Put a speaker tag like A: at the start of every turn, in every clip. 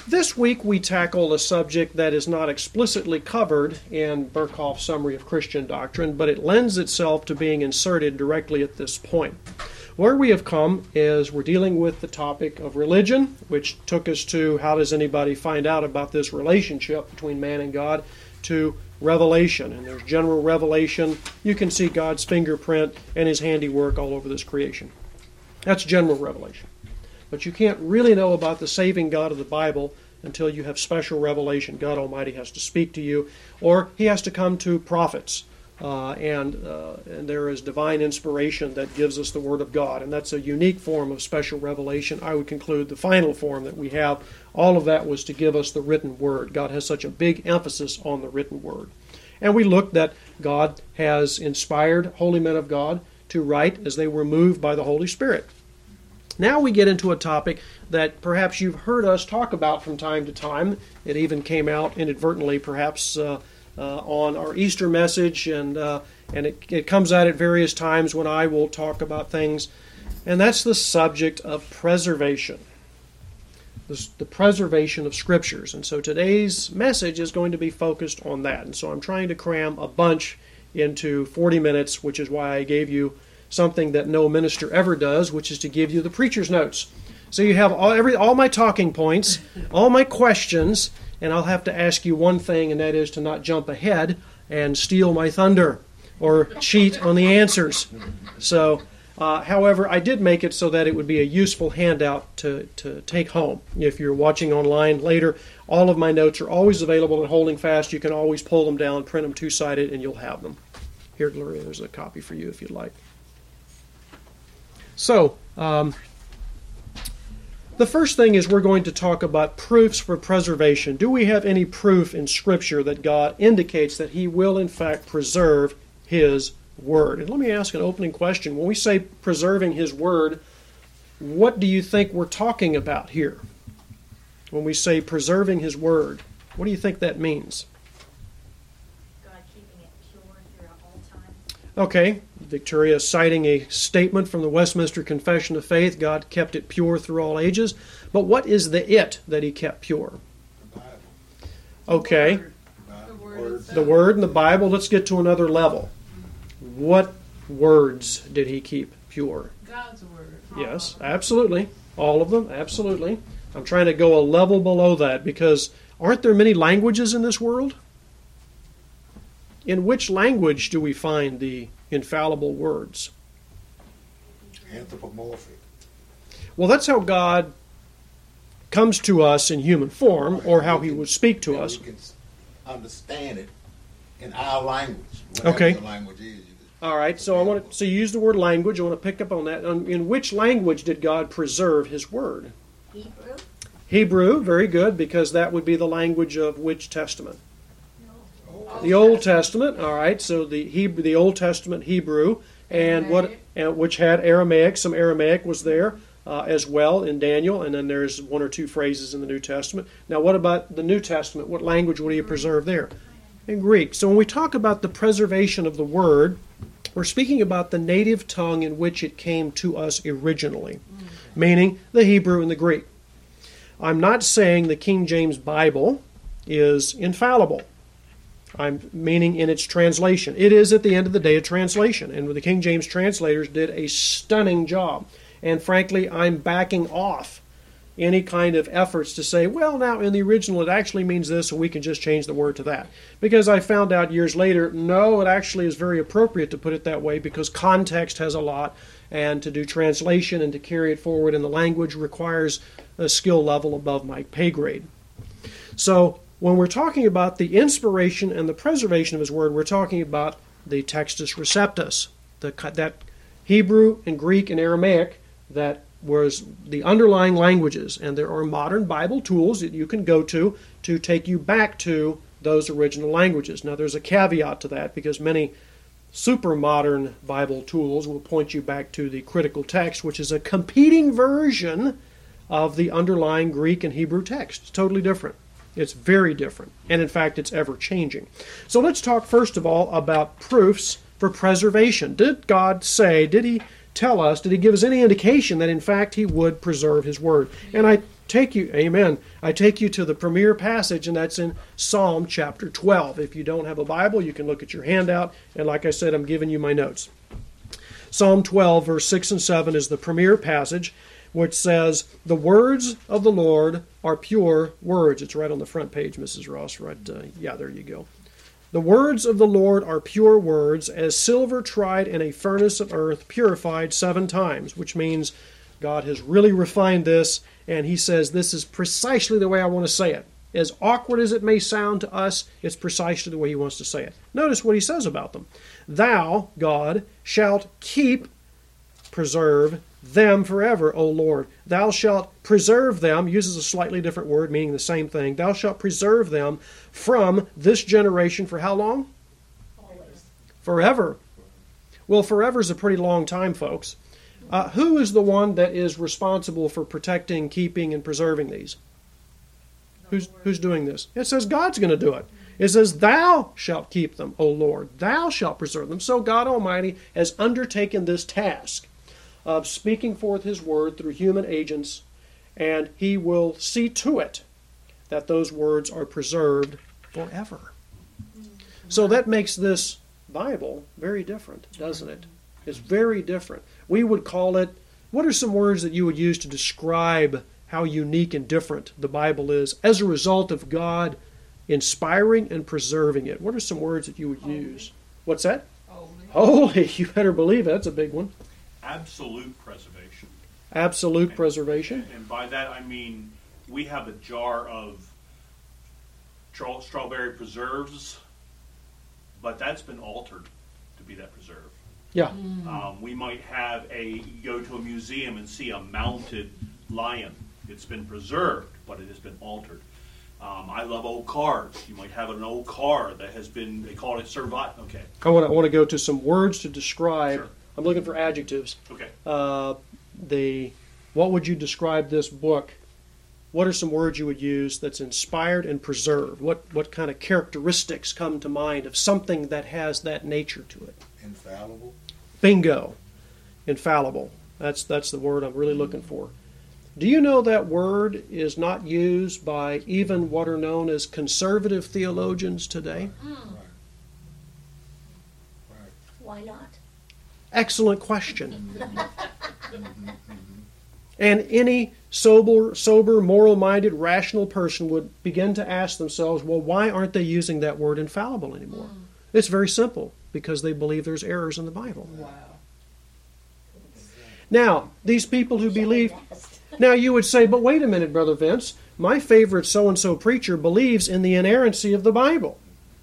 A: This week we tackle a subject that is not explicitly covered in Berkhof's Summary of Christian Doctrine, but it lends itself to being inserted directly at this point. Where we have come is we're dealing with the topic of religion, which took us to how does anybody find out about this relationship between man and God, to revelation. And there's general revelation. You can see God's fingerprint and His handiwork all over this creation. That's general revelation. But you can't really know about the saving God of the Bible until you have special revelation. God Almighty has to speak to you, or He has to come to prophets. And there is divine inspiration that gives us the Word of God. And that's a unique form of special revelation. I would conclude the final form that we have, all of that was to give us the written Word. God has such a big emphasis on the written Word. And we looked that God has inspired holy men of God to write as they were moved by the Holy Spirit. Now we get into a topic that perhaps you've heard us talk about from time to time. It even came out inadvertently, perhaps, on our Easter message, and it comes out at various times when I will talk about things, and that's the subject of preservation, the preservation of Scriptures. And so today's message is going to be focused on that. And so I'm trying to cram a bunch into 40 minutes, which is why I gave you something that no minister ever does, which is to give you the preacher's notes. So you have all my talking points, all my questions, and I'll have to ask you one thing, and that is to not jump ahead and steal my thunder or cheat on the answers. So, however, I did make it so that it would be a useful handout to take home. If you're watching online later, all of my notes are always available at Holding Fast. You can always pull them down, print them two-sided, and you'll have them. Here, Gloria, there's a copy for you if you'd like. So, the first thing is we're going to talk about proofs for preservation. Do we have any proof in Scripture that God indicates that He will in fact preserve His Word? And let me ask an opening question. When we say preserving His Word, what do you think we're talking about here? When we say preserving His Word, what do you think that means?
B: God keeping it pure throughout all time.
A: Okay, Victoria citing a statement from the Westminster Confession of Faith, God kept it pure through all ages. But what is the it that He kept pure?
C: The Bible.
A: Okay, the Word and the Bible. Let's get to another level. What words did He keep pure?
D: God's Word.
A: Yes, absolutely. All of them, absolutely. I'm trying to go a level below that because aren't there many languages in this world? In which language do we find the infallible words?
C: Anthropomorphic.
A: Well, that's how God comes to us in human form, or how He would speak to us.
C: We can understand it in our language.
A: Okay.
C: Whatever the language is.
A: All right, so you use the word language. I want to pick up on that. In which language did God preserve His Word?
B: Hebrew.
A: Hebrew, very good, because that would be the language of which Testament? The Old Testament. All right, so the Old Testament Hebrew, and which had Aramaic. Some Aramaic was there as well in Daniel, and then there's one or two phrases in the New Testament. Now, what about the New Testament? What language would He preserve there? In Greek. So when we talk about the preservation of the Word, we're speaking about the native tongue in which it came to us originally, meaning the Hebrew and the Greek. I'm not saying the King James Bible is infallible. I'm meaning in its translation. It is, at the end of the day, a translation. And the King James translators did a stunning job. And frankly, I'm backing off any kind of efforts to say, well, now in the original it actually means this, so we can just change the word to that. Because I found out years later, no, it actually is very appropriate to put it that way because context has a lot, and to do translation and to carry it forward in the language requires a skill level above my pay grade. So, when we're talking about the inspiration and the preservation of His Word, we're talking about the Textus Receptus, that Hebrew and Greek and Aramaic that was the underlying languages. And there are modern Bible tools that you can go to take you back to those original languages. Now, there's a caveat to that because many super modern Bible tools will point you back to the critical text, which is a competing version of the underlying Greek and Hebrew text. It's totally different. It's very different. And in fact, it's ever-changing. So let's talk first of all about proofs for preservation. Did God say, did He tell us, did he give us any indication that in fact he would preserve his word? And I take you, amen, I take you to the premier passage, and that's in Psalm chapter 12. If you don't have a Bible, you can look at your handout, and like I said, I'm giving you my notes. Psalm 12, verse 6 and 7 is the premier passage, which says, "The words of the Lord are pure words." It's right on the front page, Mrs. Ross. Right, yeah, there you go. "The words of the Lord are pure words, as silver tried in a furnace of earth, purified 7 times," which means God has really refined this, and he says, this is precisely the way I want to say it. As awkward as it may sound to us, it's precisely the way he wants to say it. Notice what he says about them. "Thou, God, shalt keep, preserve them forever, O Lord. Thou shalt preserve them," uses a slightly different word, meaning the same thing. "Thou shalt preserve them from this generation," for how long?
B: Always.
A: Forever. Well, forever is a pretty long time, folks. Who is the one that is responsible for protecting, keeping, and preserving these? Who's doing this? It says God's going to do it. It says, "Thou shalt keep them, O Lord. Thou shalt preserve them." So God Almighty has undertaken this task of speaking forth his word through human agents, and he will see to it that those words are preserved forever. So that makes this Bible very different, doesn't it? It's very different. We would call it, what are some words that you would use to describe how unique and different the Bible is as a result of God inspiring and preserving it? What are some words that you would use? What's that? Holy. You better believe it. That's a big one.
D: Absolute preservation.
A: Absolute preservation.
D: And by that I mean we have a jar of strawberry preserves, but that's been altered to be that preserve.
A: Yeah.
D: We might have go to a museum and see a mounted lion. It's been preserved, but it has been altered. I love old cars. You might have an old car that has been, they call it survived. Okay.
A: I want to go to some words to describe.
D: Sure.
A: I'm looking for adjectives.
D: Okay.
A: What would you describe this book? What are some words you would use that's inspired and preserved? What kind of characteristics come to mind of something that has that nature to it?
C: Infallible.
A: Bingo. Infallible. That's the word I'm really looking for. Do you know that word is not used by even what are known as conservative theologians today?
C: Right.
B: Why not?
A: Excellent question. And any sober, moral-minded, rational person would begin to ask themselves, well, why aren't they using that word infallible anymore? It's very simple, because they believe there's errors in the Bible.
E: Wow.
A: Now, these people who believe... Now, you would say, but wait a minute, Brother Vince. My favorite so-and-so preacher believes in the inerrancy of the Bible.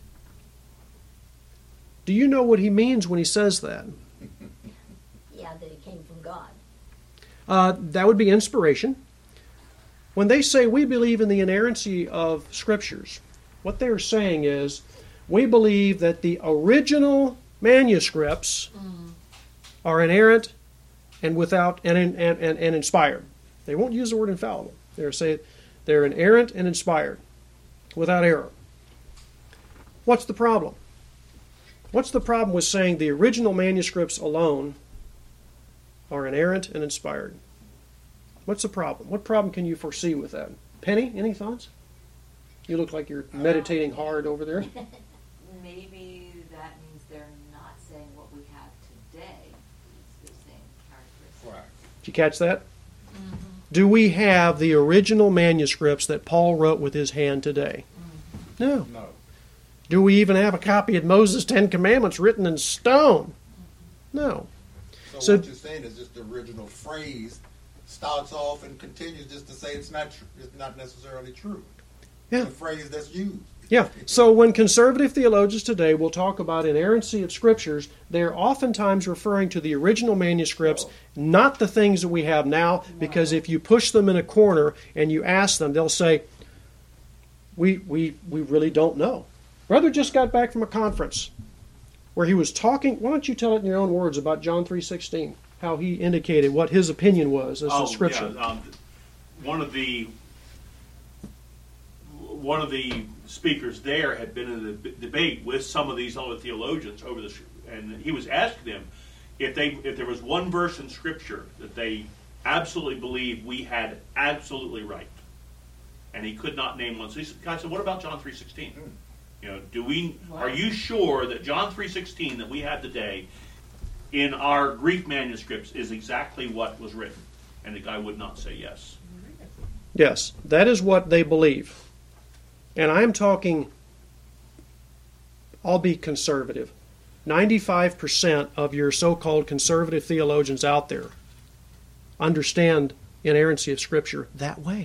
A: Do you know what he means when he says that?
B: Yeah, that it came from God.
A: That would be inspiration. When they say we believe in the inerrancy of Scriptures, what they're saying is we believe that the original manuscripts are inerrant and without and inspired. They won't use the word infallible. They're saying they're inerrant and inspired, without error. What's the problem? What's the problem with saying the original manuscripts alone are inerrant and inspired? What's the problem? What problem can you foresee with that? Penny, any thoughts? You look like you're meditating hard over there.
F: Maybe that means they're not saying what we have today. It's the same characteristics.
C: Right.
A: Did you catch that? Do we have the original manuscripts that Paul wrote with his hand today? No.
C: No.
A: Do we even have a copy of Moses' 10 Commandments written in stone? No. So
C: What you're saying is just the original phrase starts off and continues just to say it's not necessarily true.
A: Yeah.
C: The phrase that's used.
A: Yeah. So when conservative theologians today will talk about inerrancy of Scriptures, they're oftentimes referring to the original manuscripts, not the things that we have now, because if you push them in a corner and you ask them, they'll say, we really don't know. Brother just got back from a conference where he was talking. Why don't you tell it in your own words about John 3:16, how he indicated what his opinion was as to Scripture.
D: Yeah, one of the speakers there had been in a debate with some of these other theologians and he was asking them, if there was one verse in Scripture that they absolutely believed we had absolutely right, and he could not name one. So God said, "What about John 3:16? You know, are you sure that John 3:16 that we have today in our Greek manuscripts is exactly what was written?" And the guy would not say yes.
A: Yes, that is what they believe. And I'm talking, I'll be conservative. 95% of your so-called conservative theologians out there understand inerrancy of Scripture that way.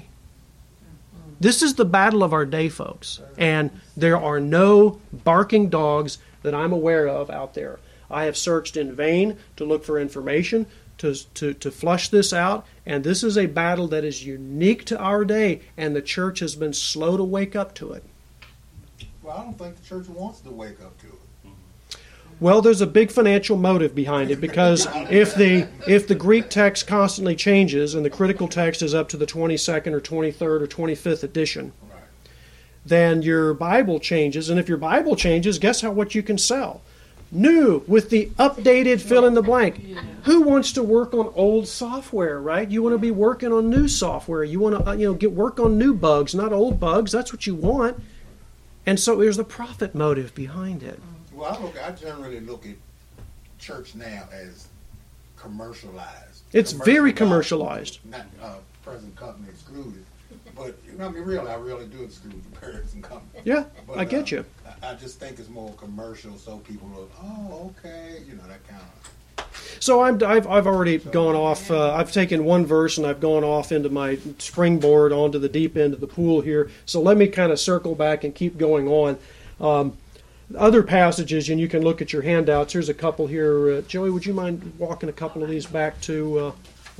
A: This is the battle of our day, folks. And there are no barking dogs that I'm aware of out there. I have searched in vain to look for information, to flush this out, and this is a battle that is unique to our day, and the church has been slow to wake up to it.
C: Well, I don't think the church wants to wake up to it.
A: Well, there's a big financial motive behind it, because if the Greek text constantly changes and the critical text is up to the 22nd or 23rd or 25th edition,
C: Right.
A: then your Bible changes, and if your Bible changes, guess what you can sell? New with the updated fill in the blank. Who wants to work on old software, right? You want to be working on new software. You want to work on new bugs, not old bugs. That's what you want. And so there's a profit motive behind it.
C: Well, I generally look at church now as commercialized.
A: It's very commercialized.
C: Not present company excluded. But, I mean, really, I really do exclude the present company.
A: Yeah,
C: But,
A: I get you.
C: I just think it's more commercial, so people look, oh, okay, that kind of.
A: So I've already gone off. I've taken one verse and I've gone off into my springboard onto the deep end of the pool here. So let me kind of circle back and keep going on. Other passages, and you can look at your handouts. Here's a couple here. Joey, would you mind walking a couple of these back to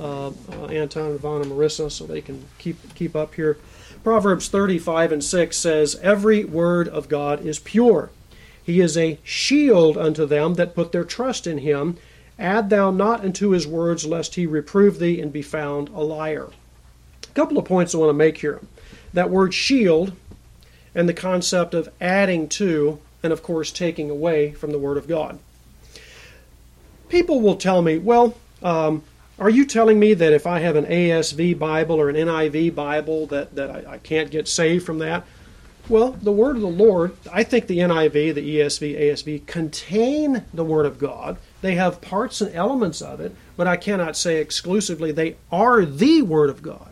A: Anton, Yvonne, and Marissa so they can keep up here? Proverbs 35:6 says, "Every word of God is pure. He is a shield unto them that put their trust in him. Add thou not unto his words, lest he reprove thee and be found a liar." A couple of points I want to make here. That word shield and the concept of adding to and, of course, taking away from the Word of God. People will tell me, well, are you telling me that if I have an ASV Bible or an NIV Bible that I can't get saved from that? Well, the Word of the Lord, I think the NIV, the ESV, ASV contain the Word of God. They have parts and elements of it, but I cannot say exclusively they are the Word of God.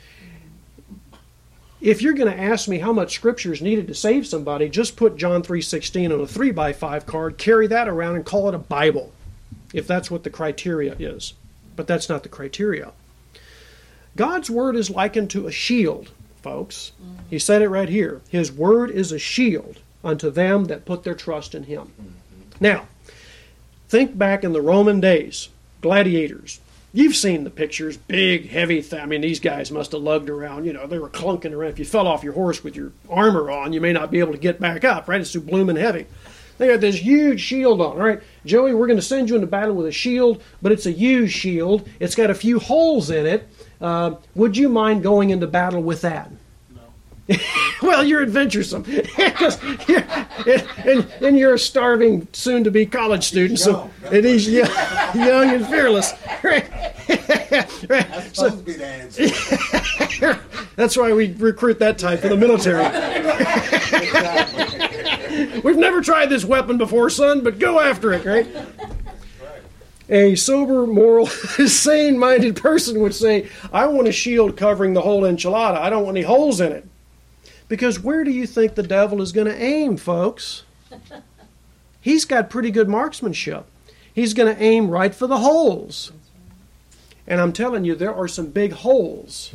A: If you're going to ask me how much Scripture is needed to save somebody, just put John 3:16 on a 3x5 card, carry that around and call it a Bible, if that's what the criteria is. But that's not the criteria. God's Word is likened to a shield, folks. He said it right here. His Word is a shield unto them that put their trust in Him. Now, think back in the Roman days, gladiators. You've seen the pictures, big, heavy, these guys must have lugged around, they were clunking around. If you fell off your horse with your armor on, you may not be able to get back up, right? It's too blooming heavy. They got this huge shield on, right? Joey, we're going to send you into battle with a shield, but it's a used shield. It's got a few holes in it. Would you mind going into battle with that? Well, you're adventuresome. and you're a starving, soon-to-be college student. And he's young and fearless.
C: That's supposed to be the answer.
A: That's why we recruit that type for the military. We've never tried this weapon before, son, but go after it, right? A sober, moral, sane-minded person would say, I want a shield covering the whole enchilada. I don't want any holes in it. Because where do you think the devil is going to aim, folks? He's got pretty good marksmanship. He's going to aim right for the holes. And I'm telling you, there are some big holes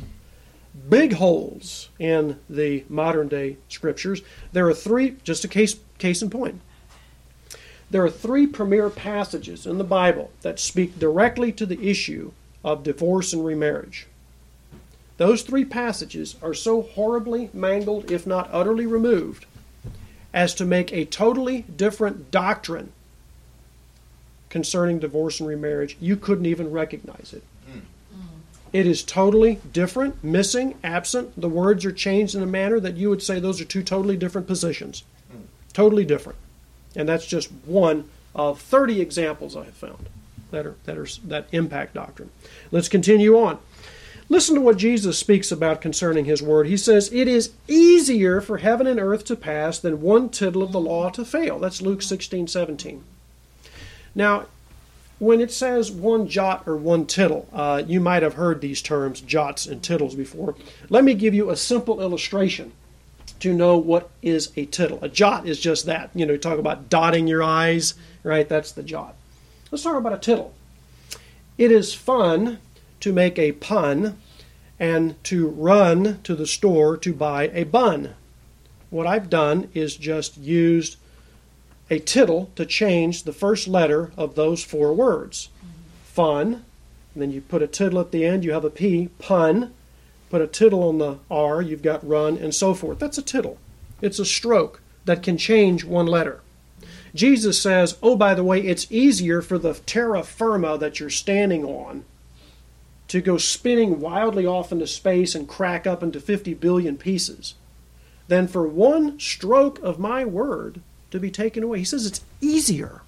A: in the modern-day Scriptures. There are three, just a case in point. There are three premier passages in the Bible that speak directly to the issue of divorce and remarriage. Those three passages are so horribly mangled, if not utterly removed, as to make a totally different doctrine concerning divorce and remarriage. You couldn't even recognize it. It is totally different, missing, absent. The words are changed in a manner that you would say those are two totally different positions. Totally different. And that's just one of 30 examples I have found. that impact doctrine. Let's continue on. Listen to what Jesus speaks about concerning his word. He says, "It is easier for heaven and earth to pass than one tittle of the law to fail." That's Luke 16:17. Now, when it says one jot or one tittle, you might have heard these terms, jots and tittles, before. Let me give you a simple illustration to know what is a tittle. A jot is just that. You know, you talk about dotting your I's, right? That's the jot. Let's talk about a tittle. It is fun to make a pun and to run to the store to buy a bun. What I've done is just used a tittle to change the first letter of those four words. Fun, and then you put a tittle at the end, you have a P, pun. Put a tittle on the R, you've got run, and so forth. That's a tittle. It's a stroke that can change one letter. Jesus says, oh, by the way, it's easier for the terra firma that you're standing on to go spinning wildly off into space and crack up into 50 billion pieces than for one stroke of my word to be taken away. He says it's easier.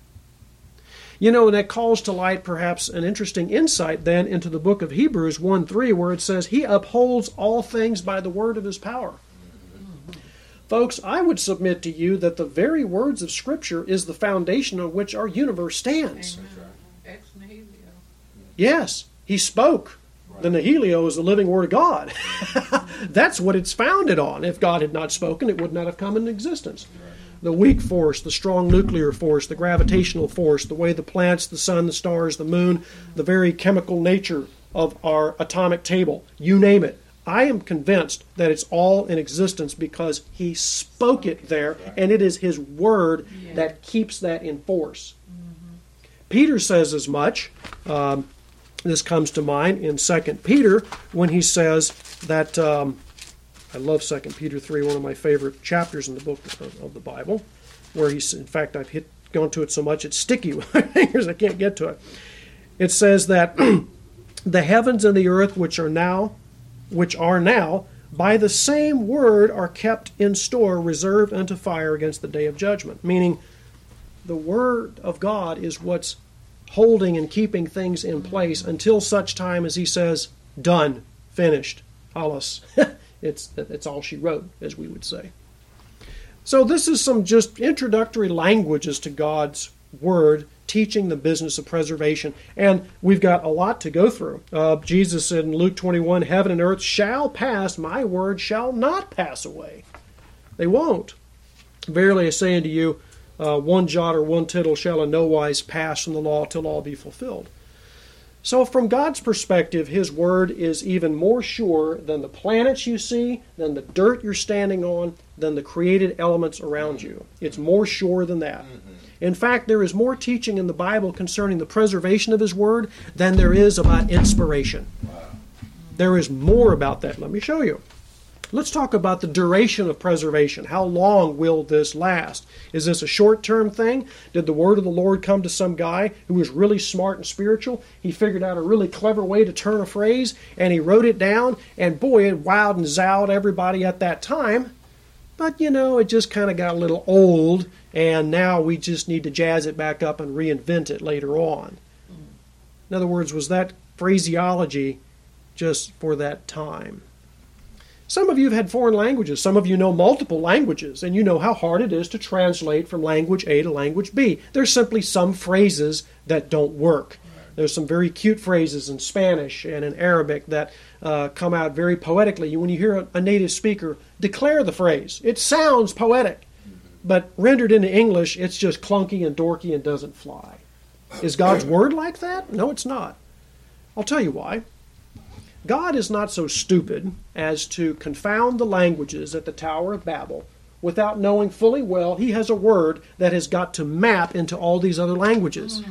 A: You know, and that calls to light perhaps an interesting insight then into the book of Hebrews 1:3, where it says, he upholds all things by the word of his power. Folks, I would submit to you that the very words of Scripture is the foundation on which our universe stands.
E: Ex nihilo.
A: Yes, he spoke. The nihilio is the living word of God. That's what it's founded on. If God had not spoken, it would not have come into existence. The weak force, the strong nuclear force, the gravitational force, the way the planets, the sun, the stars, the moon, the very chemical nature of our atomic table, you name it. I am convinced that it's all in existence because he spoke it there, and it is his word that keeps that in force. Peter says as much. This comes to mind in 2 Peter when he says that, I love 2 Peter 3, one of my favorite chapters in the book of the Bible, where he's, in fact, I've gone to it so much it's sticky with my fingers, I can't get to it. It says that the heavens and the earth which are now, by the same word are kept in store, reserved unto fire against the day of judgment. Meaning, the word of God is what's holding and keeping things in place until such time as he says, done, finished, halas. It's all she wrote, as we would say. So this is some just introductory language as to God's word, teaching the business of preservation. And we've got a lot to go through. Jesus said in Luke 21, heaven and earth shall pass, my word shall not pass away. They won't. Verily I say unto you, one jot or one tittle shall in no wise pass from the law till all be fulfilled. So from God's perspective, his word is even more sure than the planets you see, than the dirt you're standing on, than the created elements around you. It's more sure than that. In fact, there is more teaching in the Bible concerning the preservation of his word than there is about inspiration. There is more about that. Let me show you. Let's talk about the duration of preservation. How long will this last? Is this a short-term thing? Did the word of the Lord come to some guy who was really smart and spiritual? He figured out a really clever way to turn a phrase, and he wrote it down, and boy, it wowed and zowed everybody at that time. But, you know, it just kind of got a little old, and now we just need to jazz it back up and reinvent it later on. In other words, was that phraseology just for that time? Some of you have had foreign languages. Some of you know multiple languages, and you know how hard it is to translate from language A to language B. There's simply some phrases that don't work. There's some very cute phrases in Spanish and in Arabic that come out very poetically. When you hear a native speaker declare the phrase, it sounds poetic, but rendered into English, it's just clunky and dorky and doesn't fly. Is God's word like that? No, it's not. I'll tell you why. God is not so stupid as to confound the languages at the Tower of Babel without knowing fully well he has a word that has got to map into all these other languages.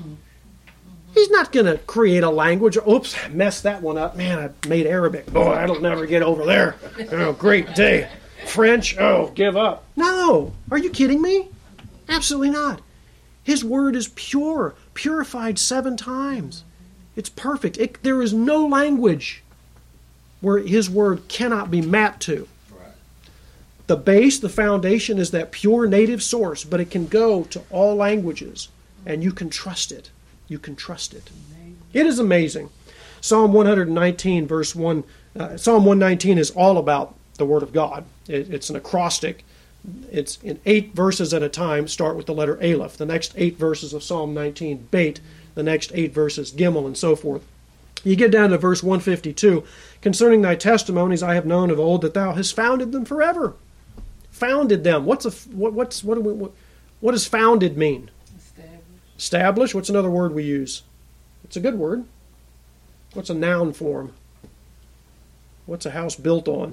A: He's not going to create a language. Oops, I messed that one up. Man, I made Arabic. Boy, that'll never get over there. Oh, great day. French, oh, give up. No, are you kidding me? Absolutely not. His word is pure, purified 7 times. It's perfect. There is no language where his word cannot be mapped to. Right. The base, the foundation is that pure native source, but it can go to all languages, and you can trust it. You can trust it. It is amazing. Psalm 119, verse 1. Psalm 119 is all about the Word of God. It's an acrostic. It's in 8 verses at a time. Start with the letter Aleph. The next 8 verses of Psalm 19, Beit. The next 8 verses, Gimel, and so forth. You get down to verse 152. Concerning thy testimonies I have known of old, that thou hast founded them forever. Founded them. What does founded mean? Establish. What's another word we use? It's a good word. What's a noun form? What's a house built on?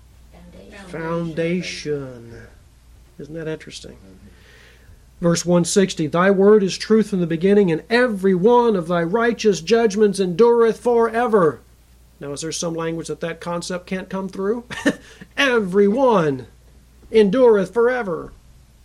A: Foundation. Isn't that interesting? Verse 160, thy word is truth from the beginning, and every one of thy righteous judgments endureth forever. Now, is there some language that concept can't come through? Every one endureth forever.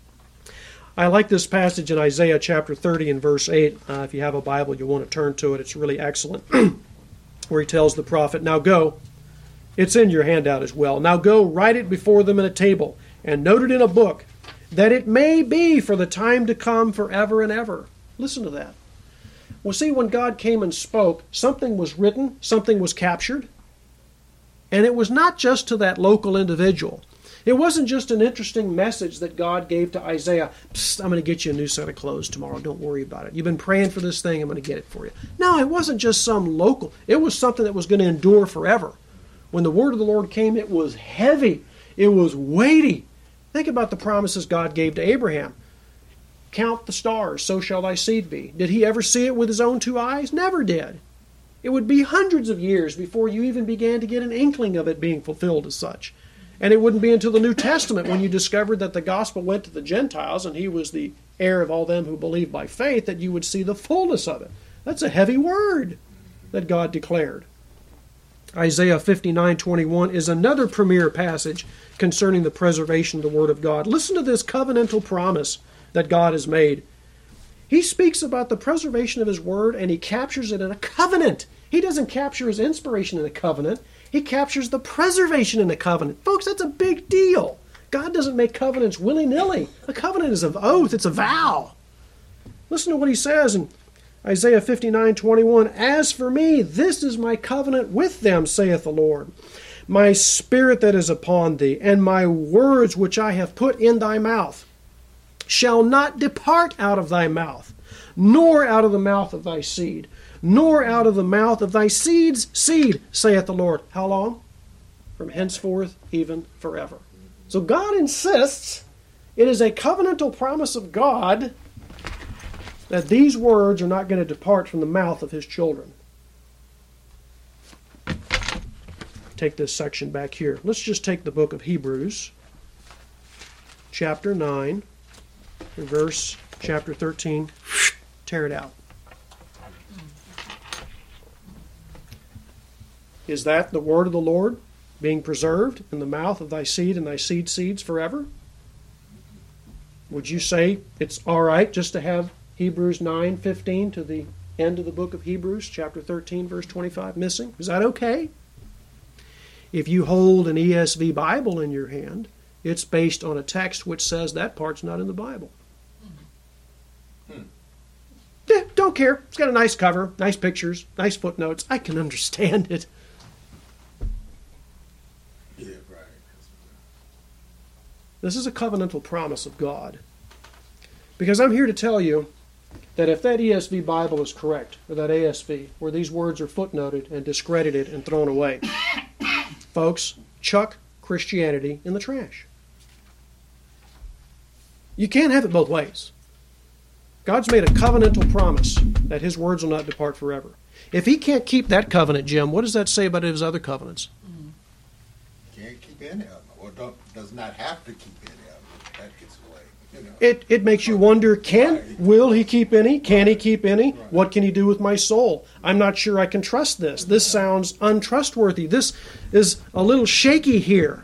A: I like this passage in Isaiah chapter 30 and verse 8. If you have a Bible, you'll want to turn to it. It's really excellent. Where he tells the prophet, now go. It's in your handout as well. Now go, write it before them in a table, and note it in a book, that it may be for the time to come forever and ever. Listen to that. Well, see, when God came and spoke, something was written, something was captured, and it was not just to that local individual. It wasn't just an interesting message that God gave to Isaiah. Psst, I'm going to get you a new set of clothes tomorrow. Don't worry about it. You've been praying for this thing. I'm going to get it for you. No, it wasn't just some local. It was something that was going to endure forever. When the word of the Lord came, it was heavy. It was weighty. Think about the promises God gave to Abraham. Count the stars, so shall thy seed be. Did he ever see it with his own 2 eyes? Never did. It would be hundreds of years before you even began to get an inkling of it being fulfilled as such. And it wouldn't be until the New Testament when you discovered that the gospel went to the Gentiles and he was the heir of all them who believe by faith that you would see the fullness of it. That's a heavy word that God declared. Isaiah 59:21 is another premier passage concerning the preservation of the Word of God. Listen to this covenantal promise that God has made. He speaks about the preservation of His Word, and He captures it in a covenant. He doesn't capture His inspiration in a covenant. He captures the preservation in a covenant. Folks, that's a big deal. God doesn't make covenants willy-nilly. A covenant is an oath. It's a vow. Listen to what He says in Isaiah 59:21, as for me, this is my covenant with them, saith the Lord. My spirit that is upon thee, and my words which I have put in thy mouth, shall not depart out of thy mouth, nor out of the mouth of thy seed, nor out of the mouth of thy seed's seed, saith the Lord. How long? From henceforth, even forever. So God insists, it is a covenantal promise of God that these words are not going to depart from the mouth of His children. Take this section back here. Let's just take the book of Hebrews, chapter 9, and verse chapter 13. Tear it out. Is that the word of the Lord being preserved in the mouth of thy seed and thy seed's seeds forever? Would you say it's all right just to have Hebrews 9:15 to the end of the book of Hebrews, chapter 13, verse 25 missing? Is that okay? If you hold an ESV Bible in your hand, it's based on a text which says that part's not in the Bible. Yeah, don't care. It's got a nice cover, nice pictures, nice footnotes. I can understand it.
C: Yeah, right.
A: This is a covenantal promise of God. Because I'm here to tell you that if that ESV Bible is correct, or that ASV, where these words are footnoted and discredited and thrown away, folks, chuck Christianity in the trash. You can't have it both ways. God's made a covenantal promise that His words will not depart forever. If He can't keep that covenant, Jim, what does that say about His other covenants?
C: Can't keep any of them, or does not have to keep any of them. That gets away. You know.
A: It makes you wonder, will He keep any? Can He keep any? What can He do with my soul? I'm not sure I can trust this. This sounds untrustworthy. This is a little shaky here.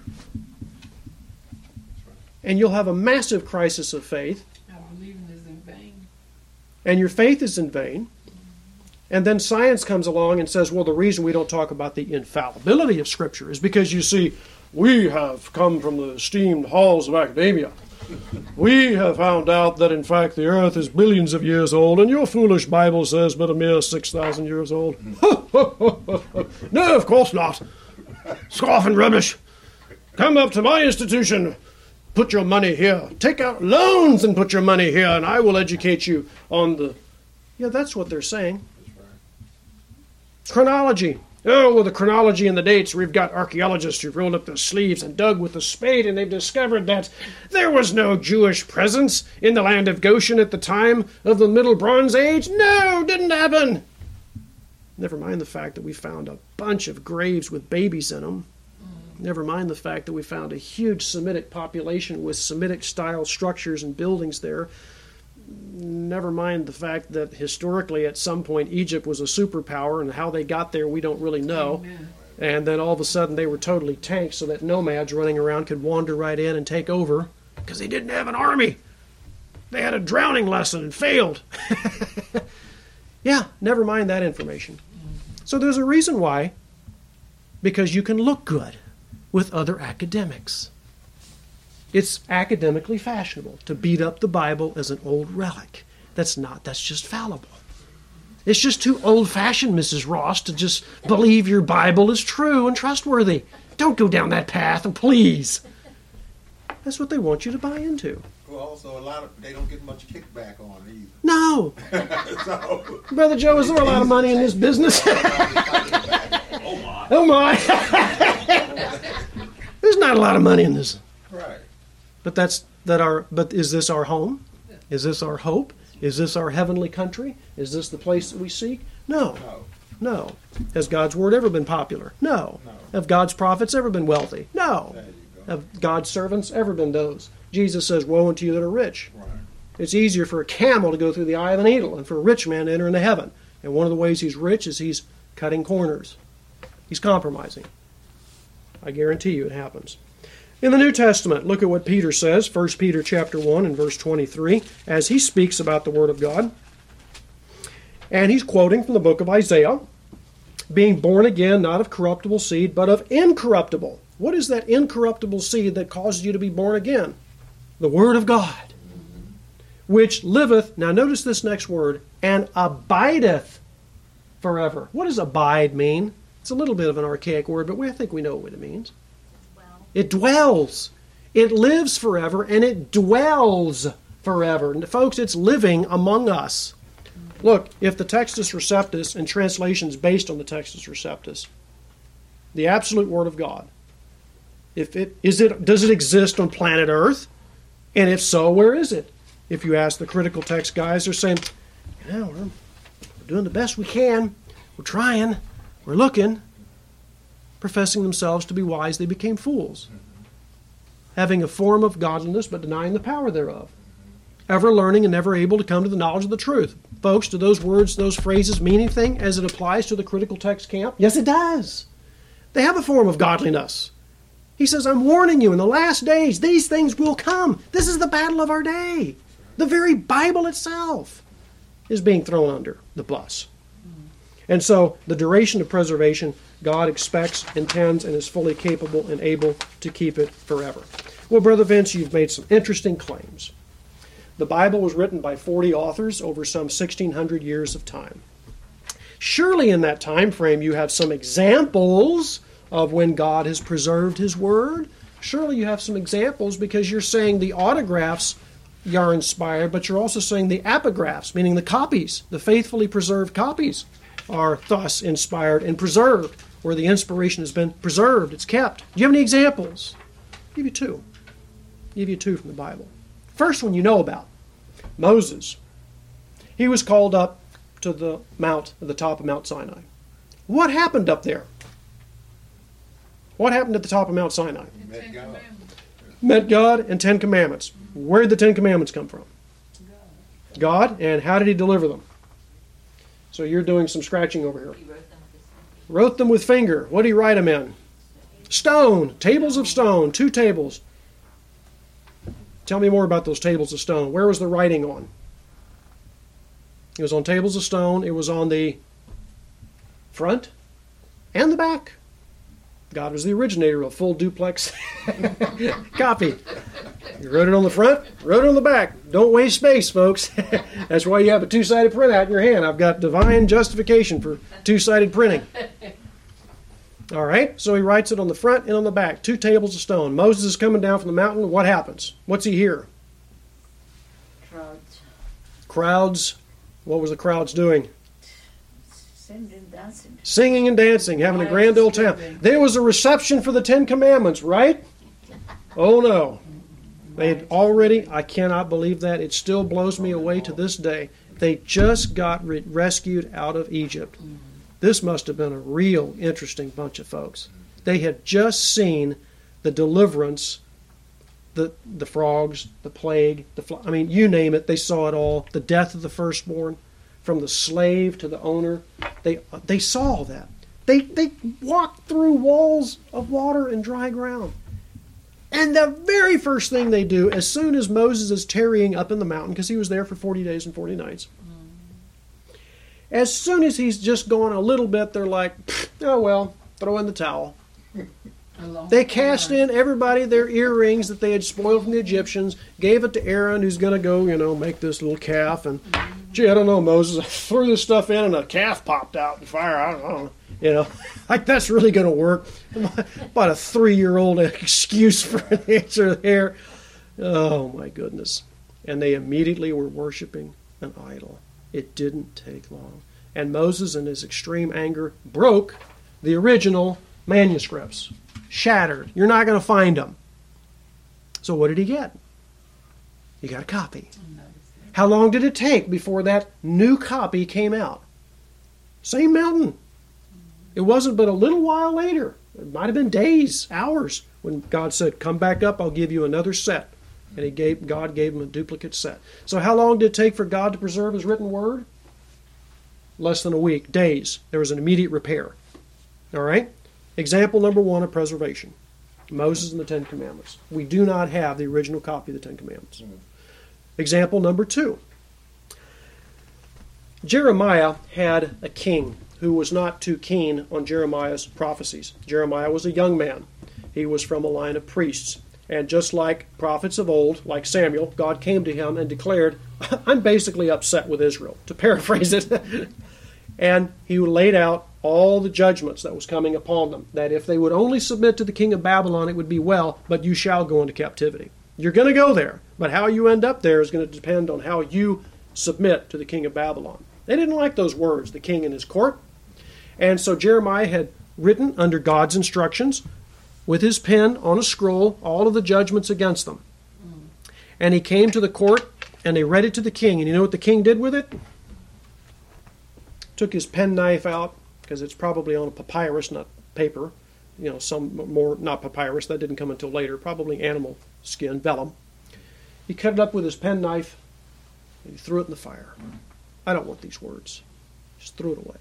A: And you'll have a massive crisis of faith.
E: Our believing is in vain.
A: And your faith is in vain. And then science comes along and says, well, the reason we don't talk about the infallibility of Scripture is because, you see, we have come from the esteemed halls of academia. We have found out that, in fact, the earth is billions of years old, and your foolish Bible says but a mere 6,000 years old. No, of course not. Scoff and rubbish. Come up to my institution. Put your money here. Take out loans and put your money here, and I will educate you on the... Yeah, that's what they're saying. Chronology. Oh, well, the chronology and the dates. We've got archaeologists who've rolled up their sleeves and dug with the spade, and they've discovered that there was no Jewish presence in the land of Goshen at the time of the Middle Bronze Age. No, didn't happen. Never mind the fact that we found a bunch of graves with babies in them. Never mind the fact that we found a huge Semitic population with Semitic-style structures and buildings there. Never mind the fact that historically at some point Egypt was a superpower, and how they got there we don't really know.
E: Amen.
A: And then all of a sudden they were totally tanked so that nomads running around could wander right in and take over because they didn't have an army. They had a drowning lesson and failed. Yeah, never mind that information. So there's a reason why. Because you can look good with other academics. It's academically fashionable to beat up the Bible as an old relic. That's just fallible. It's just too old-fashioned, Mrs. Ross, to just believe your Bible is true and trustworthy. Don't go down that path, please. That's what they want you to buy into.
C: Well, also, they don't get much kickback on it either.
A: No.
C: So,
A: Brother Joe, is there a lot of money in this business?
D: Oh my.
A: Oh, my. There's not a lot of money in this.
C: right.
A: But but is this our home? Is this our hope? Is this our heavenly country? Is this the place that we seek? No.
C: No.
A: No. Has God's word ever been popular? No.
C: No.
A: Have God's prophets ever been wealthy? No.
C: There you go.
A: Have God's servants ever been those? Jesus says, woe unto you that are rich.
C: Right.
A: It's easier for a camel to go through the eye of a needle than for a rich man to enter into heaven. And one of the ways he's rich is he's cutting corners. He's compromising. I guarantee you it happens. In the New Testament, look at what Peter says, 1 Peter chapter 1 and verse 23, as he speaks about the Word of God. And he's quoting from the book of Isaiah, being born again, not of corruptible seed, but of incorruptible. What is that incorruptible seed that causes you to be born again? The Word of God, which liveth, now notice this next word, and abideth forever. What does abide mean? It's a little bit of an archaic word, but I think we know what it means. It dwells. It lives forever, and it dwells forever. And folks, it's living among us. Look, if the Textus Receptus and translations based on the Textus Receptus, the absolute Word of God, does it exist on planet Earth? And if so, where is it? If you ask the critical text guys, they're saying, we're doing the best we can. We're trying. We're looking. Professing themselves to be wise, they became fools. Having a form of godliness, but denying the power thereof. Ever learning and never able to come to the knowledge of the truth. Folks, do those words, those phrases mean anything as it applies to the critical text camp? Yes, it does. They have a form of godliness. He says, I'm warning you, in the last days, these things will come. This is the battle of our day. The very Bible itself is being thrown under the bus. And so, the duration of preservation, God expects, intends, and is fully capable and able to keep it forever. Well, Brother Vince, you've made some interesting claims. The Bible was written by 40 authors over some 1,600 years of time. Surely in that time frame you have some examples of when God has preserved His Word. Surely you have some examples because you're saying the autographs are inspired, but you're also saying the epigraphs, meaning the copies, the faithfully preserved copies, are thus inspired and preserved, where the inspiration has been preserved, it's kept. Do you have any examples? I'll give you two. I'll give you two from the Bible. First one you know about, Moses. He was called up to the top of Mount Sinai. What happened up there? What happened at the top of Mount Sinai?
E: The Ten Commandments.
A: Met God and 10 Commandments. Where did the 10 Commandments come from? God. And how did He deliver them? So you're doing some scratching over here.
F: He wrote them with his finger.
A: Wrote them with finger. What did He write them in? Stone. Tables of stone. 2 tables. Tell me more about those tables of stone. Where was the writing on? It was on tables of stone. It was on the front and the back. God was the originator of a full duplex copy. You wrote it on the front, wrote it on the back. Don't waste space, folks. That's why you have a two-sided printout in your hand. I've got divine justification for two-sided printing. All right, so he writes it on the front and on the back, 2 tables of stone. Moses is coming down from the mountain. What happens? What's he hear?
G: Crowds.
A: Crowds. What was the crowds doing?
G: Singing and dancing.
A: Singing and dancing, having a grand old time. There was a reception for the 10 Commandments, right? Oh no. They had already, I cannot believe that. It still blows me away to this day. They just got rescued out of Egypt. This must have been a real interesting bunch of folks. They had just seen the deliverance, the frogs, the plague, I mean, you name it, they saw it all. The death of the firstborn, from the slave to the owner. They saw all that. They walked through walls of water and dry ground. And the very first thing they do, as soon as Moses is tarrying up in the mountain, because he was there for 40 days and 40 nights, as soon as he's just gone a little bit, they're like, oh well, throw in the towel. They cast in everybody their earrings that they had spoiled from the Egyptians, gave it to Aaron, who's going to go, make this little calf. And, gee, I don't know, Moses, I threw this stuff in and a calf popped out in fire. I don't know. Like that's really going to work. About a 3-year-old excuse for an answer there. Oh, my goodness. And they immediately were worshiping an idol. It didn't take long. And Moses, in his extreme anger, broke the original manuscripts. Shattered. You're not going to find them. So what did he get? He got a copy. How long did it take before that new copy came out? Same mountain. It wasn't but a little while later. It might have been days, hours, when God said, come back up, I'll give you another set. And God gave him a duplicate set. So how long did it take for God to preserve his written word? Less than a week, days. There was an immediate repair. All right? Example number 1 of preservation. Moses and the 10 Commandments. We do not have the original copy of the 10 Commandments. Example number 2. Jeremiah had a king who was not too keen on Jeremiah's prophecies. Jeremiah was a young man. He was from a line of priests. And just like prophets of old, like Samuel, God came to him and declared, I'm basically upset with Israel, to paraphrase it. And he laid out all the judgments that was coming upon them, that if they would only submit to the king of Babylon, it would be well, but you shall go into captivity. You're going to go there, but how you end up there is going to depend on how you submit to the king of Babylon. They didn't like those words, the king and his court. And so Jeremiah had written under God's instructions, with his pen on a scroll, all of the judgments against them. And he came to the court, and they read it to the king. And you know what the king did with it? Took his penknife out, because it's probably on a papyrus, not paper. Some more, not papyrus, that didn't come until later, probably animal skin, vellum. He cut it up with his penknife, and he threw it in the fire. I don't want these words. Just threw it away.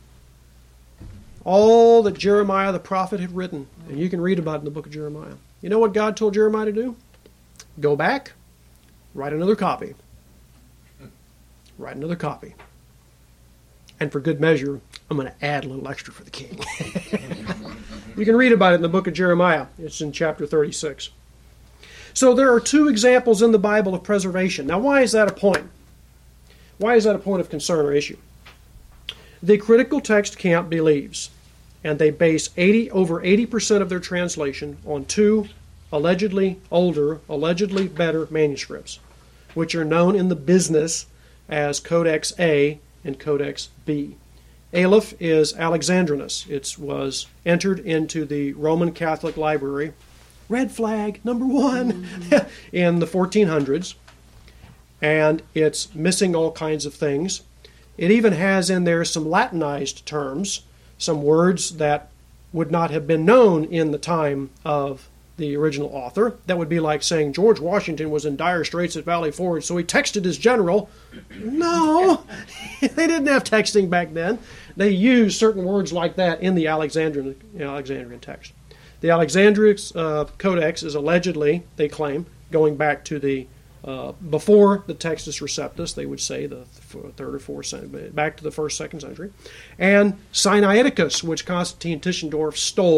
A: All that Jeremiah the prophet had written, and you can read about it in the book of Jeremiah. You know what God told Jeremiah to do? Go back, write another copy. Write another copy. And for good measure, I'm going to add a little extra for the king. You can read about it in the book of Jeremiah. It's in chapter 36. So there are 2 examples in the Bible of preservation. Now, why is that a point? Why is that a point of concern or issue? The critical text camp believes, and they base over 80% of their translation on 2 allegedly older, allegedly better manuscripts, which are known in the business as Codex A and Codex B. Aleph is Alexandrinus. It was entered into the Roman Catholic Library, red flag, number 1, in the 1400s, and it's missing all kinds of things. It even has in there some Latinized terms, some words that would not have been known in the time of the original author. That would be like saying George Washington was in dire straits at Valley Forge, so he texted his general. No, they didn't have texting back then. They used certain words like that in the Alexandrian text. The Alexandrian Codex is allegedly, they claim, going back to the before the Textus Receptus, they would say the 3rd or 4th century, back to the 1st, 2nd century, and Sinaiticus, which Constantine Tischendorf stole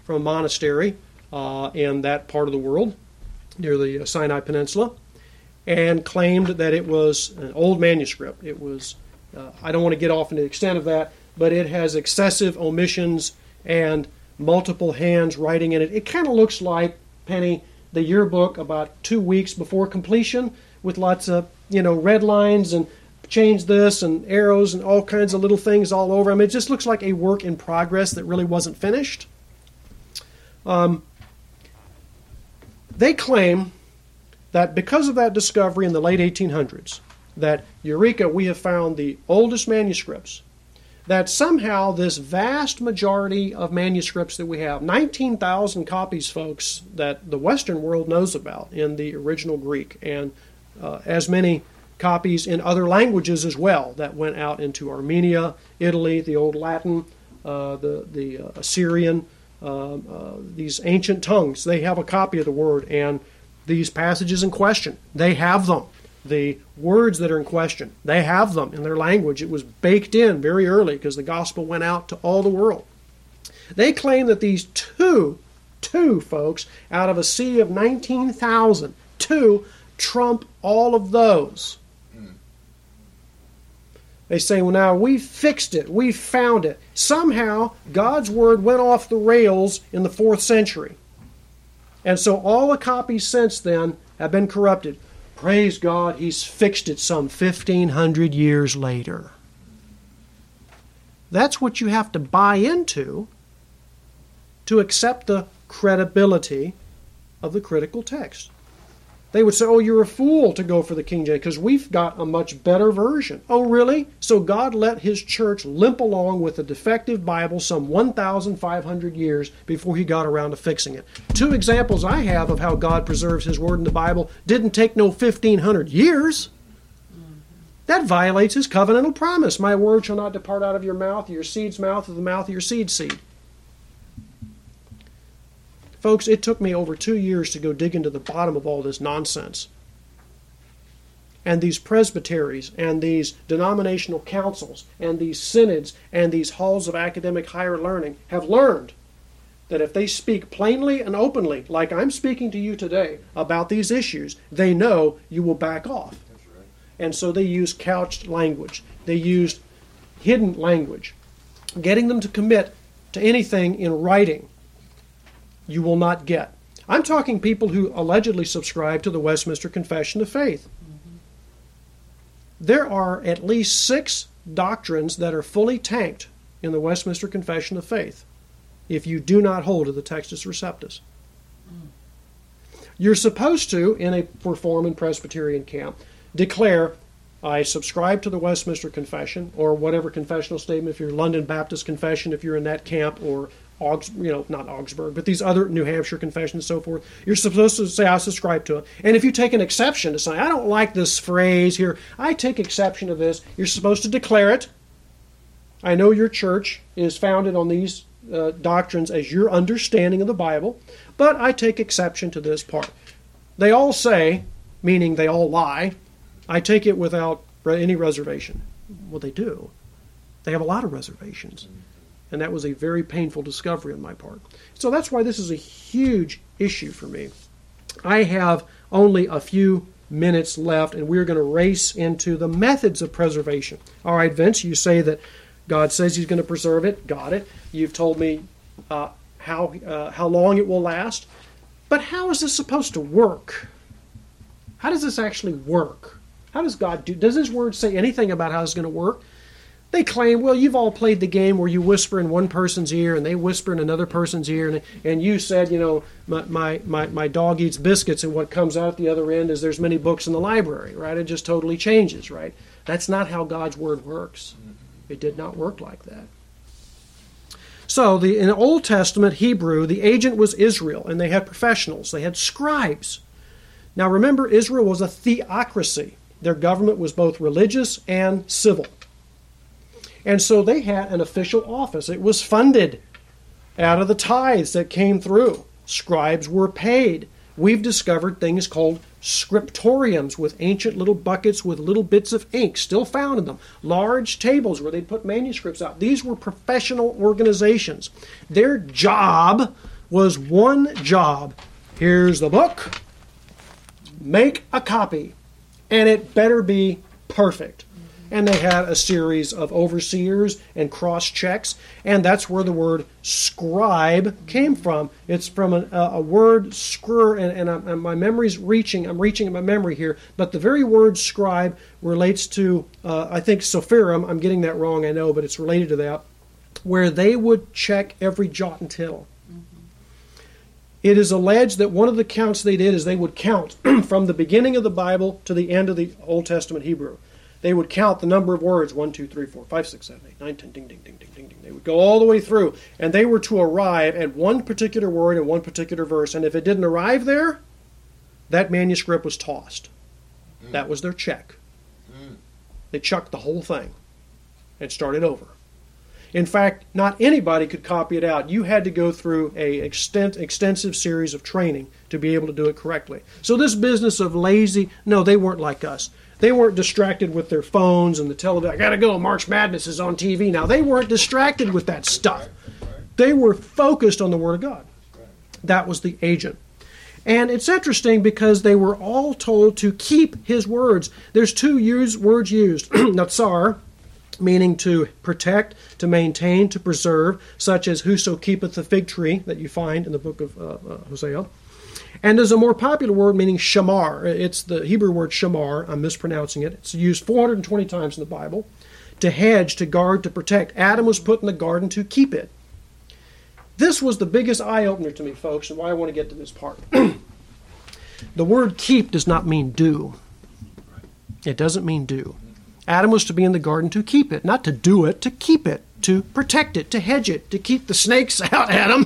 A: from a monastery in that part of the world near the Sinai Peninsula, and claimed that it was an old manuscript. It was, I don't want to get off into the extent of that, but it has excessive omissions and multiple hands writing in it. It kind of looks like, Penny, the yearbook about 2 weeks before completion, with lots of, red lines and change this and arrows and all kinds of little things all over. I mean, it just looks like a work in progress that really wasn't finished. They claim that because of that discovery in the late 1800s, that, Eureka, we have found the oldest manuscripts, that somehow this vast majority of manuscripts that we have, 19,000 copies, folks, that the Western world knows about in the original Greek, and as many copies in other languages as well that went out into Armenia, Italy, the Old Latin, the Assyrian, these ancient tongues. They have a copy of the Word, and these passages in question, they have them. The words that are in question, they have them in their language. It was baked in very early because the gospel went out to all the world. They claim that these two folks, out of a sea of 19,000, two trump all of those. They say, well, now we fixed it. We found it. Somehow, God's Word went off the rails in the 4th century. And so all the copies since then have been corrupted. Praise God, He's fixed it some 1,500 years later. That's what you have to buy into to accept the credibility of the critical text. They would say, oh, you're a fool to go for the King James because we've got a much better version. Oh, really? So God let His church limp along with a defective Bible some 1,500 years before He got around to fixing it. 2 examples I have of how God preserves His Word in the Bible didn't take no 1,500 years. That violates His covenantal promise. My word shall not depart out of your mouth, your seed's mouth, or the mouth of your seed's seed. Folks, it took me over 2 years to go dig into the bottom of all this nonsense. And these presbyteries and these denominational councils and these synods and these halls of academic higher learning have learned that if they speak plainly and openly, like I'm speaking to you today, about these issues, they know you will back off.
C: That's right.
A: And so they used couched language. They used hidden language, getting them to commit to anything in writing you will not get. I'm talking people who allegedly subscribe to the Westminster Confession of Faith. There are at least 6 doctrines that are fully tanked in the Westminster Confession of Faith if you do not hold to the Textus Receptus. You're supposed to, in a Reformed and Presbyterian camp, declare, I subscribe to the Westminster Confession, or whatever confessional statement, if you're London Baptist Confession, if you're in that camp, or not Augsburg, but these other New Hampshire confessions and so forth, you're supposed to say, I subscribe to it. And if you take an exception to saying, I don't like this phrase here, I take exception to this, you're supposed to declare it. I know your church is founded on these doctrines as your understanding of the Bible, but I take exception to this part. They all say, meaning they all lie, I take it without any reservation. Well, they do. They have a lot of reservations. And that was a very painful discovery on my part. So that's why this is a huge issue for me. I have only a few minutes left, and we're going to race into the methods of preservation. All right, Vince, you say that God says He's going to preserve it. Got it. You've told me how long it will last. But how is this supposed to work? How does this actually work? How does God do? Does His Word say anything about how it's going to work? They claim, well, you've all played the game where you whisper in one person's ear and they whisper in another person's ear, and you said, my dog eats biscuits, and what comes out at the other end is there's many books in the library, right? It just totally changes, right? That's not how God's Word works. It did not work like that. So in the Old Testament Hebrew, the agent was Israel, and they had professionals. They had scribes. Now remember, Israel was a theocracy. Their government was both religious and civil. And so they had an official office. It was funded out of the tithes that came through. Scribes were paid. We've discovered things called scriptoriums with ancient little buckets with little bits of ink still found in them. Large tables where they'd put manuscripts out. These were professional organizations. Their job was one job. Here's the book. Make a copy. And it better be perfect. And they had a series of overseers and cross-checks, and that's where the word scribe came from. It's from a word, scr, and my memory's reaching. I'm reaching in my memory here, but the very word scribe relates to, I think, Sophirim. I'm getting that wrong, I know, but it's related to that, where they would check every jot and tittle. It is alleged that one of the counts they did is they would count from the beginning of the Bible to the end of the Old Testament Hebrew. They would count the number of words, 1, 2, 3, 4, 5, 6, 7, 8, 9, 10, ding, ding, ding, ding, ding, ding. They would go all the way through, and they were to arrive at one particular word in one particular verse, and if it didn't arrive there, that manuscript was tossed. That was their check. They chucked the whole thing and started over. In fact, not anybody could copy it out. You had to go through an extensive series of training to be able to do it correctly. So this business of lazy, no, they weren't like us. They weren't distracted with their phones and the television. I got to go, March Madness is on TV now. They weren't distracted with that stuff. They were focused on the Word of God. That was the agent. And it's interesting because they were all told to keep his words. There's two words used. Natsar, meaning to protect, to maintain, to preserve, such as whoso keepeth the fig tree that you find in the book of Hosea. And there's a more popular word meaning shamar. It's the Hebrew word shamar. I'm mispronouncing it. It's used 420 times in the Bible. To hedge, to guard, to protect. Adam was put in the garden to keep it. This was the biggest eye-opener to me, folks, and why I want to get to this part. The word keep does not mean do. It doesn't mean do. Adam was to be in the garden to keep it, not to do it, to keep it, to protect it, to hedge it, to keep the snakes out, Adam,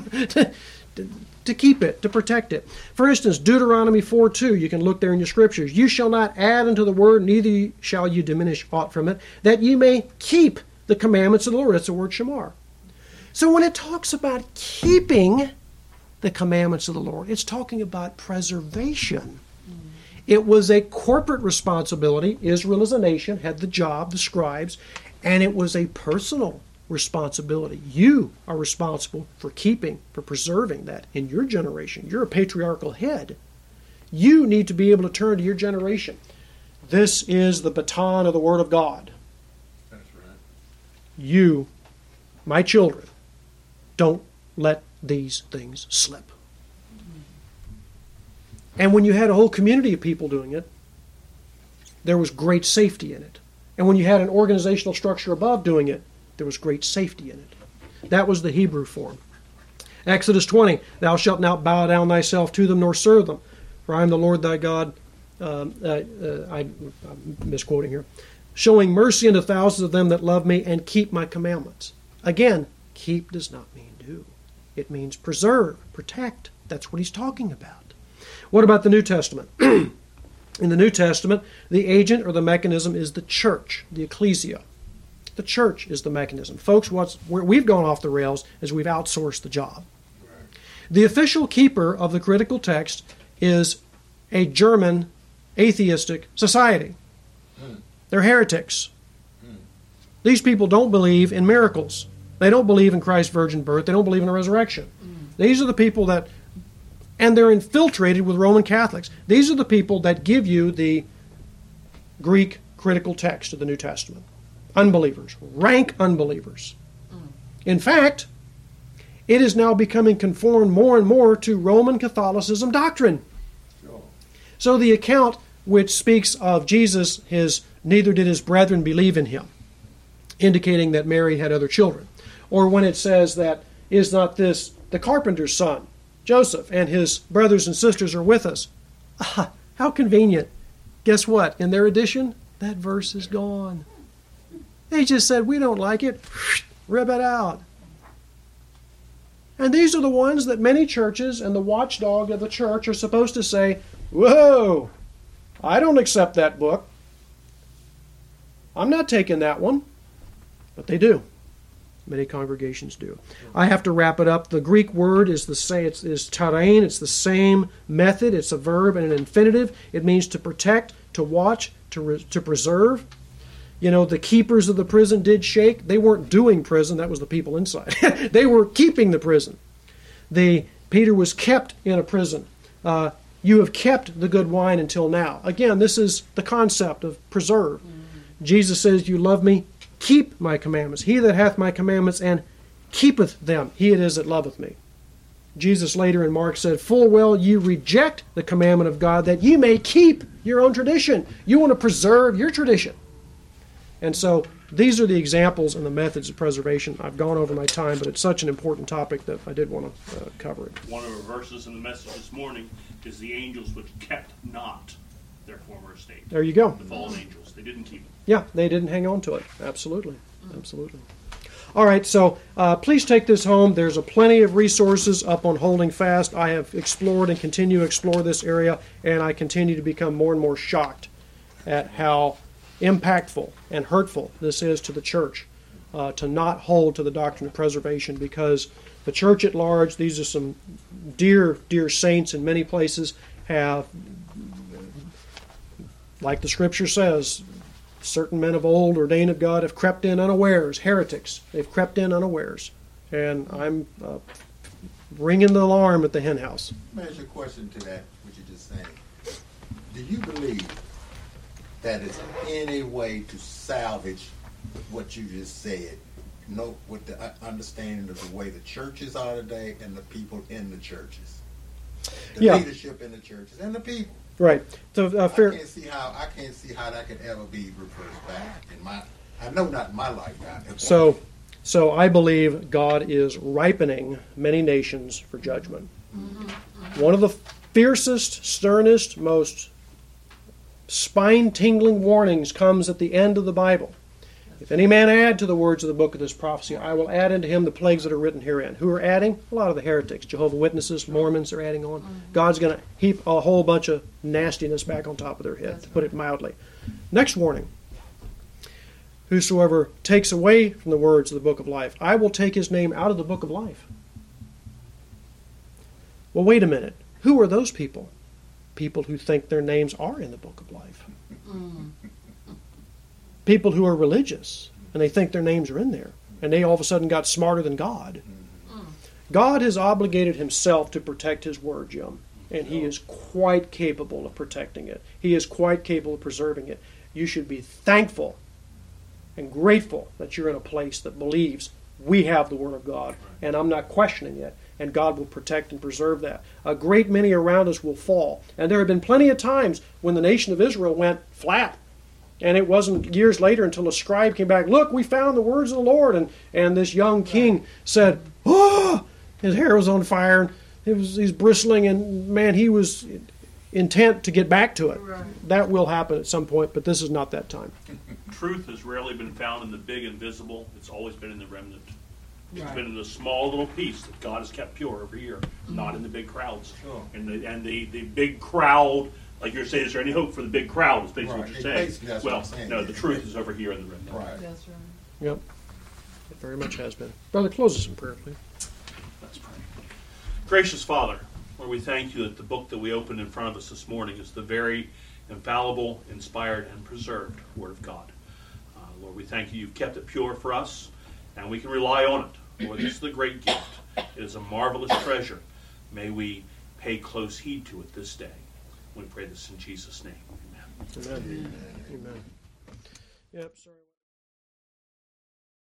A: to keep it, to protect it. For instance, Deuteronomy 4:2, you can look there in your scriptures. You shall not add unto the word, neither shall you diminish aught from it, that you may keep the commandments of the Lord. That's the word shamar. So when it talks about keeping the commandments of the Lord, it's talking about preservation. It was a corporate responsibility. Israel as a nation had the job, the scribes, and it was a personal responsibility. You are responsible for keeping, for preserving that in your generation. You're a patriarchal head. You need to be able to turn to your generation. This is the baton of the Word of God.
C: That's right.
A: You, my children, don't let these things slip. And when you had a whole community of people doing it, there was great safety in it. And when you had an organizational structure above doing it, there was great safety in it. That was the Hebrew form. Exodus 20, thou shalt not bow down thyself to them nor serve them, for I am the Lord thy God. I'm misquoting here. Showing mercy unto thousands of them that love me and keep my commandments. Again, keep does not mean do. It means preserve, protect. That's what he's talking about. What about the New Testament? In the New Testament, the agent or the mechanism is the church, the ecclesia. The church is the mechanism. Folks, where we've gone off the rails is we've outsourced the job. The official keeper of the critical text is a German atheistic society. They're heretics. These people don't believe in miracles. They don't believe in Christ's virgin birth. They don't believe in the resurrection. These are the people that, and they're infiltrated with Roman Catholics. These are the people that give you the Greek critical text of the New Testament. Unbelievers, rank unbelievers. In fact, it is now becoming conformed more and more to Roman Catholicism doctrine.
C: Sure.
A: So the account which speaks of Jesus, neither did his brethren believe in him, indicating that Mary had other children. Or when it says that, is not this the carpenter's son, Joseph, and his brothers and sisters are with us. Ah, how convenient. Guess what? In their edition, that verse is gone. They just said, we don't like it. Rip it out. And these are the ones that many churches and the watchdog of the church are supposed to say, whoa, I don't accept that book. I'm not taking that one. But they do. Many congregations do. I have to wrap it up. The Greek word is the same. It's terrain. It's the same method. It's a verb and an infinitive. It means to protect, to watch, to preserve. You know, the keepers of the prison did shake. They weren't doing prison. That was the people inside. They were keeping the prison. The Peter was kept in a prison. You have kept the good wine until now. Again, this is the concept of preserve. Jesus says, you love me, keep my commandments. He that hath my commandments and keepeth them, he it is that loveth me. Jesus later in Mark said, full well you reject the commandment of God that ye may keep your own tradition. You want to preserve your tradition. And so these are the examples and the methods of preservation. I've gone over my time, but it's such an important topic that I did want to cover it.
D: One of the verses in the message this morning is the angels which kept not their former estate.
A: There you go.
D: The fallen angels. They didn't keep it.
A: Yeah, they didn't hang on to it. Absolutely. Absolutely. All right, so please take this home. There's a plenty of resources up on Holding Fast. I have explored and continue to explore this area, and I continue to become more and more shocked at how impactful and hurtful this is to the church to not hold to the doctrine of preservation, because the church at large, these are some dear, dear saints in many places, have, like the scripture says, certain men of old ordained of God have crept in unawares, heretics. They've crept in unawares. And I'm ringing the alarm at the hen house.
C: Let me ask you a question to that, what you're just saying. Do you believe that is any way to salvage what you just said? With the understanding of the way the churches are today and the people in the churches, the leadership in the churches and the people.
A: Right. So
C: I can't see how that could ever be reversed back I know not in my lifetime.
A: So I believe God is ripening many nations for judgment. One of the fiercest, sternest, most spine-tingling warnings comes at the end of the Bible. If any man add to the words of the book of this prophecy, I will add unto him the plagues that are written herein. Who are adding? A lot of the heretics. Jehovah's Witnesses, Mormons are adding on. God's going to heap a whole bunch of nastiness back on top of their head, to put it mildly. Next warning. Whosoever takes away from the words of the book of life, I will take his name out of the book of life. Well, wait a minute. Who are those people? People who think their names are in the book of life. People who are religious, and they think their names are in there, and they all of a sudden got smarter than God. God has obligated himself to protect his word, Jim, and he is quite capable of protecting it. He is quite capable of preserving it. You should be thankful and grateful that you're in a place that believes we have the word of God, and I'm not questioning it, and God will protect and preserve that. A great many around us will fall, and there have been plenty of times when the nation of Israel went flat. And it wasn't years later until a scribe came back, look, we found the words of the Lord. And this young king said, oh, his hair was on fire. And he's bristling, and man, he was intent to get back to it. Right. That will happen at some point, but this is not that time.
D: Truth has rarely been found in the big and visible. It's always been in the remnant. It's
E: Right.
D: been in the small little piece that God has kept pure every year, not in the big crowds.
C: Sure.
D: And the big crowd, like you're saying, is there any hope for the big crowd? Is basically what you're saying.
C: Basically, that's what
D: Well,
C: I'm saying.
D: no, the truth is over here in the remnant.
C: Right.
E: That's right.
A: Yep. It very much has been. Brother, close us in prayer, please.
D: Let's pray. Gracious Father, Lord, we thank you that the book that we opened in front of us this morning is the very infallible, inspired, and preserved Word of God. Lord, we thank you. You've kept it pure for us, and we can rely on it. Lord, this is the great gift. It is a marvelous treasure. May we pay close heed to it this day. We pray this in Jesus' name. Amen.
A: Amen. Amen. Yep, sorry.